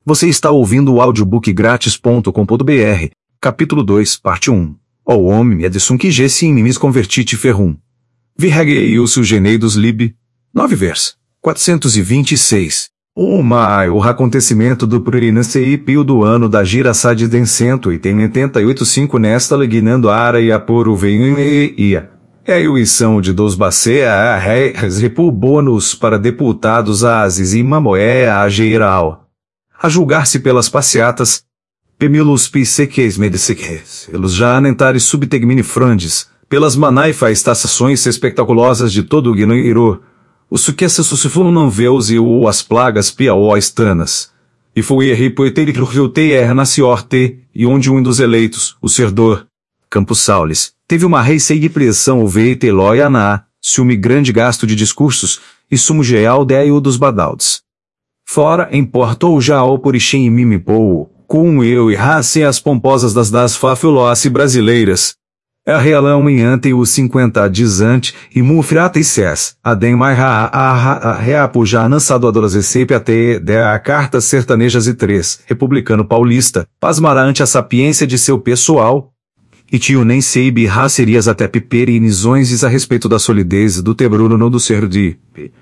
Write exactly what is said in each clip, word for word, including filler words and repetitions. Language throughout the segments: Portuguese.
Você está ouvindo o audiobook grátis ponto com ponto br, capítulo dois, parte um. O homem é de Sunkije sim mimis convertite ferrum. Virreguei o sugeneidos lib. nove vers. quatrocentos e vinte e seis. O mai, o acontecimento do Purinacei Pio do ano da Girassade den cento e oitenta e oito cinco nesta leguinando ara e a por o venho e ia. É a eleição de dos bacea a reis bônus para deputados ases e mamoé a geral. A julgar-se pelas passeatas, pemilos pseques mediseques, pelos já anentares subtegmini frandes, pelas manaifas taçações espetaculosas de todo o guinoiro, o suquessa suscifum não veus e o as plagas piaó estanas. E foi erri poetei ruviltei er nasciorte, e onde um dos eleitos, o serdor, Campos Saules, teve uma rei sei pressão o veite loianá, ciúme grande gasto de discursos, e sumo geal deio dos badaldes. Fora importou já o porixem e mimipou, com eu e race as pomposas das das fafiloace brasileiras. A realão em ante o cinquenta dizante, e mufrata e ses, adem mai ha a ha a reapo já lançado adolescência até de a cartas sertanejas e três, republicano paulista, pasmará ante a sapiência de seu pessoal, e tio nem sei birra serias até pipere e nisões a respeito da solidez do tebruno no do ser de...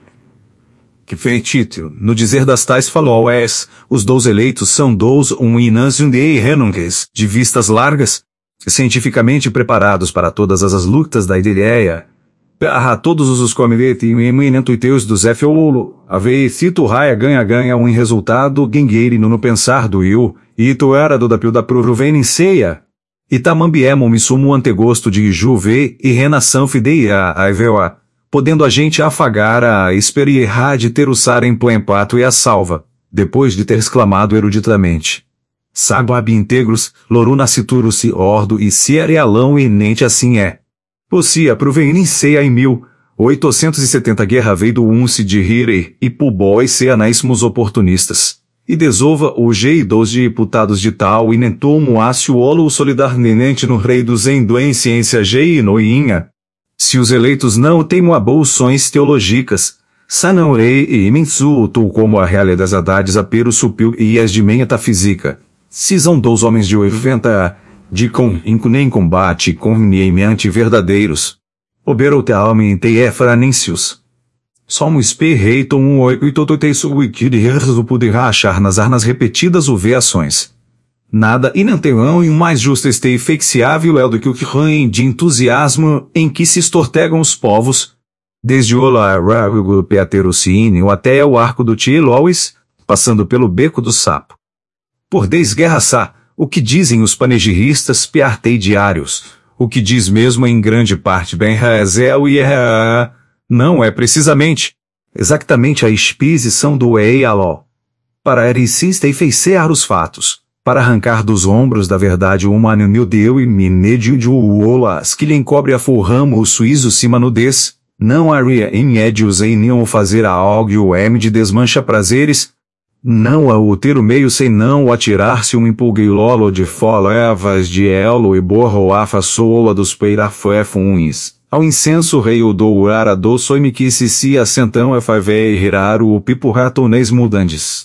Que feitito, no dizer das tais falou es, os dous eleitos são dous um inâncio de renunques, de vistas largas, cientificamente preparados para todas as lutas da ideia. Perra todos os comivete e eminento teus do Zé Feolo, a vez cito raia ganha-ganha um resultado gengueire no pensar do eu, e tu era do da pio da proven ceia. Itamambiemo me sumo antegosto de juve e renação fideia a evoa. Podendo a gente afagar a esperierar de ter o sar em plempato e a salva, depois de ter exclamado eruditamente. Sago ab integros, loru nascituro si ordo e si arealão e nente assim é. Possia provenin ceia em mil, oitocentos e setenta guerra veio do unce de rire e pubói seanaísmos oportunistas. E desova o G e dos deputados de tal e nentou muácio olo o solidar nenente no rei dos em ciência G e noinha. Se os eleitos não têm abolções teológicas, sanarei e mensuto como a realidade das haddades a pero supil e as de metafísica. Cisam dos homens de oitenta, de com nem combate com niemiante verdadeiros. Oberote alme te efranencius. Somo esperreiton um oitotei suiki de rezo poderá achar nas arnas repetidas uveações. Nada inanterão e o mais justo este infexiável é do que o que ranhem de entusiasmo em que se estortegam os povos, desde o Larrago Peaterocínio até o arco do Tielois, passando pelo beco do sapo. Por desguerraçá, o que dizem os panegiristas piartei diários, o que diz mesmo em grande parte Ben Razel e Ra, não é precisamente, exatamente a exposição do Eialó. Para ericista e feicear os fatos. Para arrancar dos ombros da verdade o humano meu deu e minedio de uolas que lhe encobre a forramo o suízo cima nudez, não haria em édios em nenhum fazer a algo o m de desmancha prazeres, não a o ter o meio sem não o atirar-se um empolgueilolo de folevas de elo e borro a façola dos peirafuefuns, ao incenso rei o dourar do soime que se se assentão é favei rirar o pipo ratones mudantes.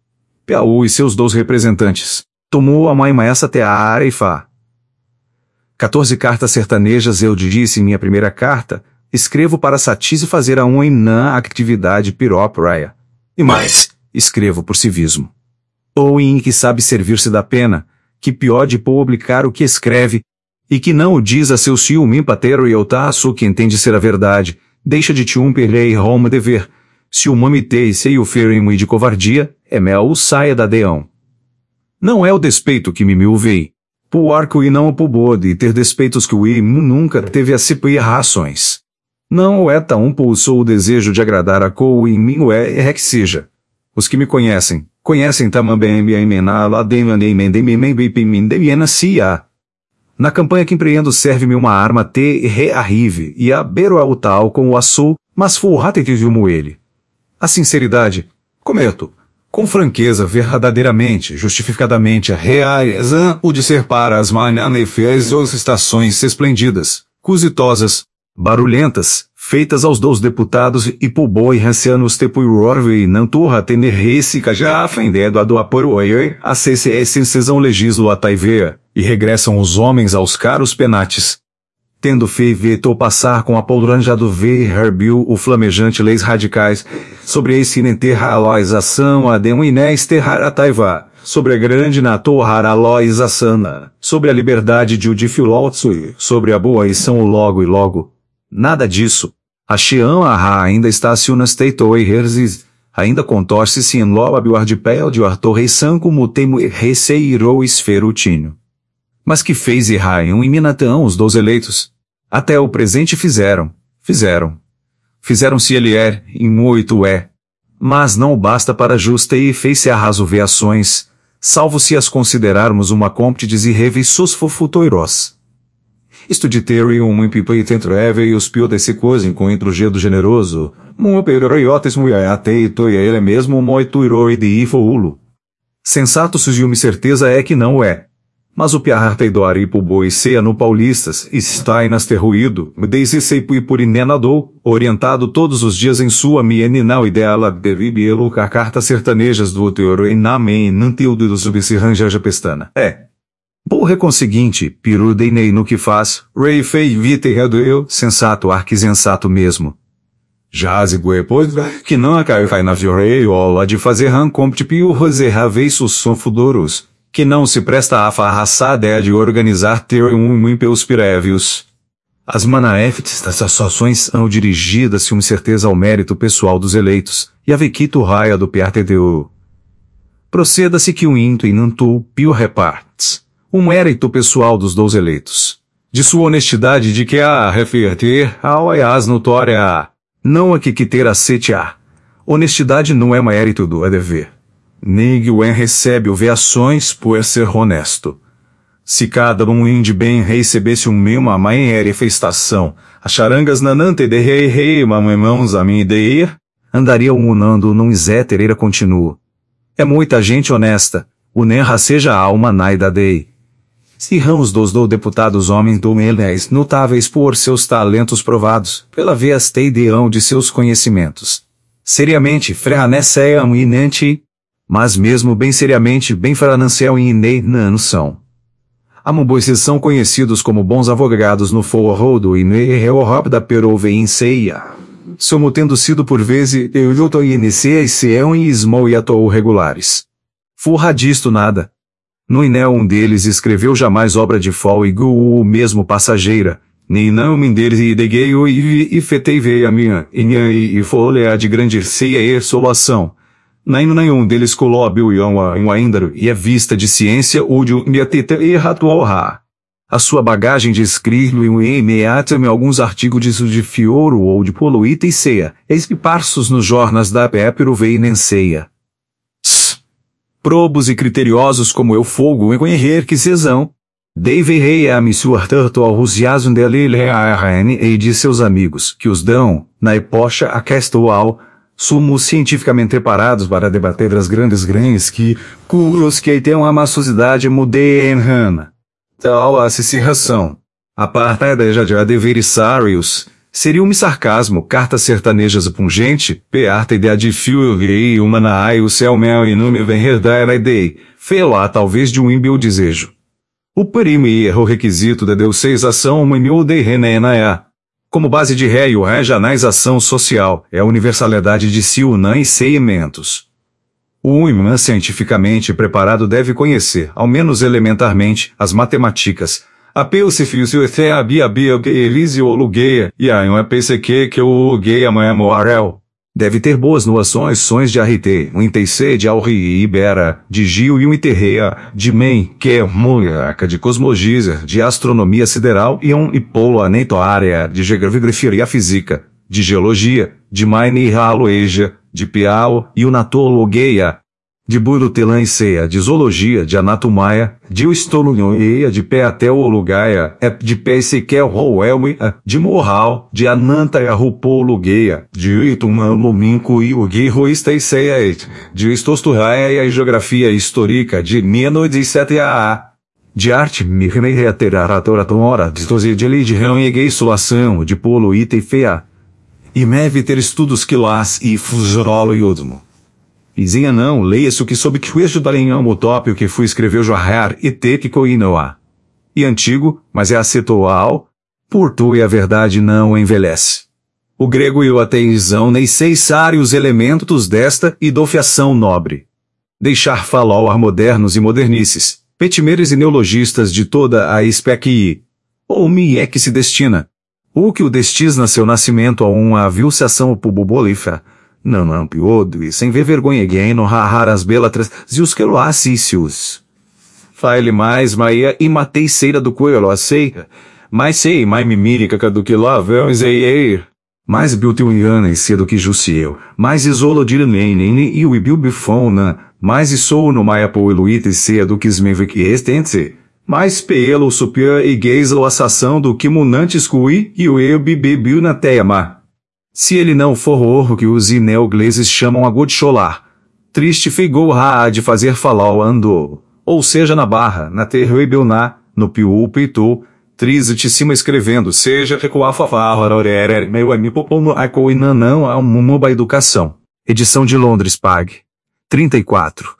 Piauí e seus dois representantes. Tomou a mãe maessa até a Areifá. Quatorze cartas sertanejas eu disse em minha primeira carta, escrevo para satisfazer a um em na atividade pirópraia. E mais, escrevo por civismo. Ou em que sabe servir-se da pena, que pode publicar o que escreve, e que não o diz a seu ciúme patero e otaço que entende ser a verdade, deixa de te um perlei Roma dever. Se o mamitei sei o ferimo e de covardia, é mel saia da deão. Não é o despeito que me me uvei. Pu arco e não o pubode ter despeitos que o i nunca teve a se rações. Não o é um pulsou o desejo de agradar a co e mim o é é que seja. Os que me conhecem, conhecem também a emena lá cia. Na campanha que empreendo serve-me uma arma te rearrive e a beiro ao tal com o açou, mas furrate que viu ele. A sinceridade, cometo, com franqueza verdadeiramente, justificadamente, reais, o de ser para as mananefes ou estações esplendidas, cusitosas, barulhentas, feitas aos dois deputados e Puboi Rancianos Tepuirorve e Nanturra Tenerrecica já afendendo a do Aporoe, a C C S em sessão legislo a Taivea, e regressam os homens aos caros penates. Tendo feito passar com a polranja do V. Herbil o flamejante leis radicais, sobre esse interraloização a de um inés terrara Taiva, sobre a grande natorraraloização, sobre a liberdade de Udifilotsu, sobre a boa ição logo e logo. Nada disso. A Xian Aha ainda está se unas teitoi herzis, ainda contorce-se em loab o ardipel de artorreição como temo receirou esferutinho. Mas que fez Irraim e Minatão os dois eleitos? Até o presente fizeram, fizeram. Fizeram-se ele é, em muito é. Mas não basta para justa e fez-se arraso veações, salvo se as considerarmos uma comptides e revis sus fofutoiros. Isto de ter um impipa e tentreve e os pio desse coisem com intrugedo generoso, um peroiotes muiate e toia ele mesmo moituiroi de ifoulo. Sensato sugiu-me certeza é que não é. Mas o piarteidori e puboi seia no paulistas, está inasterruído, desde seipui por inenadou, orientado todos os dias em sua mieninal ideala bebibielo carta sertanejas do teoro e namen nantildo do subsirranja pestana. É. Por reconseguinte, pirudeinei no que faz, rei fei vite eu, sensato arquisensato mesmo. Jazigue pois, que não a cai na vioreiola de fazer rancompte pio roserravei sonfudoros, que não se presta a farraçada de organizar ter um impeus prévios. As manaeftes das associações são dirigidas com certeza ao mérito pessoal dos eleitos, e a vequito raia do piartedeu. Proceda-se que o into e nantu pio repartes. Um mérito pessoal dos dois eleitos. De sua honestidade de que a referter ao aias notória a, não a que que ter a sete a. Honestidade não é mérito do é dever. Ninguém recebe veações por ser honesto. Se cada um inde bem recebesse um mesma manifestação, as charangas nanante de rei rei mamãos a mim ideia, andariam unando num zétereira continuo. É muita gente honesta, o nerra seja a alma naida dei. Se ramos dos do deputados homens do meléis notáveis por seus talentos provados, pela vastidão de seus conhecimentos. Seriamente, freaneceam inente, mas mesmo bem seriamente, bem franancel e inei não são. Há muitos são conhecidos como bons advogados no forrodo e no da perove em ceia. Somo tendo sido por vezes, eu luto e iniciei e seão e esmou e atou regulares. Furra disto nada. No inel um deles escreveu jamais obra de fol e gu o mesmo passageira, nem não um deles e deguei o e e fetei veio a minha, e minha e folha de grande ceia e solação. Nem nenhum deles colóbio e um ainda e a vista de ciência ou de minha teta e ratualha. A sua bagagem de escrito e um imediato-me alguns artigos de de fioro ou de poluíta e ceia, esparsos nos jornas da pépero veio nem ceia. Probos e criteriosos como eu fogo e conhecer que cesão. Deve rei a missua tanto ao rusiazum dele e de seus amigos, que os dão, na epocha aquestual, somos cientificamente preparados para debater as grandes grães que, curos que têm uma maçosidade mudei em rana. Tal a ração. A partada já de adversarios, seria um sarcasmo, cartas sertanejas pungente, pearta ideia de fio e humanaai o céu mel e não me vem herdar a ideia, lá talvez de um imbio desejo. O primo e erro requisito da deusezação uma mil de renenaia. Como base de ré e o rejanaização social, é a universalidade de si unã e seimentos. O imã cientificamente preparado deve conhecer, ao menos elementarmente, as matemáticas, a Peucifício e a Bia Bia que Elise o Lugueia, e a um P C Q que o Lugueia Moé Moarel. Deve ter boas noções de Arite, um I T C de Alri e Ibera, de Gil e um Iterreia, de Men, que é Mulhaca, de Cosmogízer, de Astronomia Sideral e um Ipola Neitoárea, de Geografia e a Física, de Geologia, de Maine e Haloeja, de Piau e o Natologueia, de Burutelã e Ceia, de Zoologia, de Anatomaia, de Uistolunhoeia, de Pé até o Lugaia, de Pé Sequel Roelme, de Morral, de Ananta e Arrupolugueia, de Ituman Luminco e Uguirroista e Ceia, de Istosturraia e Geografia Histórica, de Meno de Sete A. De arte, mirne reateratora tora, de Tozidili de Rão e Geisulação, de Polo Ita e Feia. E meve ter estudos que las e fuzorolo e udmo. Izinha não, leia-se o que sob que o darenhamo tópio que fui escreveu Johar e te que coinoa. E antigo, mas é acetoal, por tu e a verdade não envelhece. O grego e o ateizão nem cessarem os elementos desta e dofiação nobre. Deixar falar modernos e modernices, petimeres e neologistas de toda a espécie, ou me é que se destina. O que o destis na seu nascimento a uma avilsação pubobolifa, não não piodo e sem ver vergonha guém no rarrar as belatras e os queloacícios. Fale mais maia e matei ceira do coelho aceita, mais sei mais mimírica do que lá vemos ei mais biltiuiana e cedo que jussieu, mais isolo de nenene e o ibilbifona, mais isou no maiapo iluite cedo que esmevek estente, mais pelo supia e gays o assação do que munantes cui e o eu bibibiu na teama. Se ele não for o que os neogleses chamam a godcholar, triste feigou ha de fazer falar o ando, ou seja na barra, na terrebelná, no piu peitou, trizitíssima escrevendo, seja recuafafarorere, meu amigo no aco e nanão a uma educação. Edição de Londres Pag. trinta e quatro.